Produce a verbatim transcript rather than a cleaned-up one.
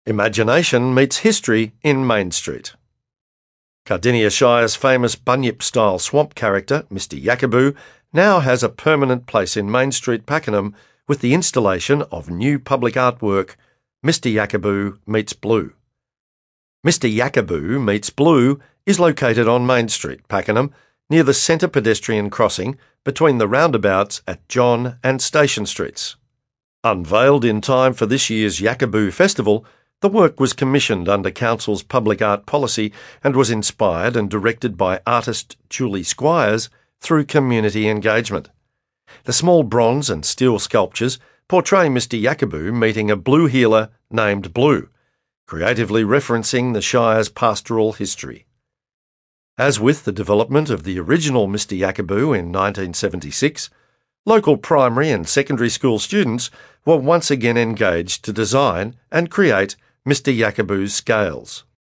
Imagination meets history in Main Street. Cardinia Shire's famous Bunyip-style swamp character, Mister Yakaboo, now has a permanent place in Main Street, Pakenham, with the installation of new public artwork, Mister Yakaboo Meets Blue. Mister Yakaboo Meets Blue is located on Main Street, Pakenham, near the centre pedestrian crossing between the roundabouts at John and Station Streets. Unveiled in time for this year's Yakaboo Festival, the work was commissioned under Council's public art policy and was inspired and directed by artist Julie Squires through community engagement. The small bronze and steel sculptures portray Mister Yakaboo meeting a blue heeler named Blue, creatively referencing the Shire's pastoral history. As with the development of the original Mister Yakaboo in nineteen seventy-six, local primary and secondary school students were once again engaged to design and create Mister Yakaboo's scales.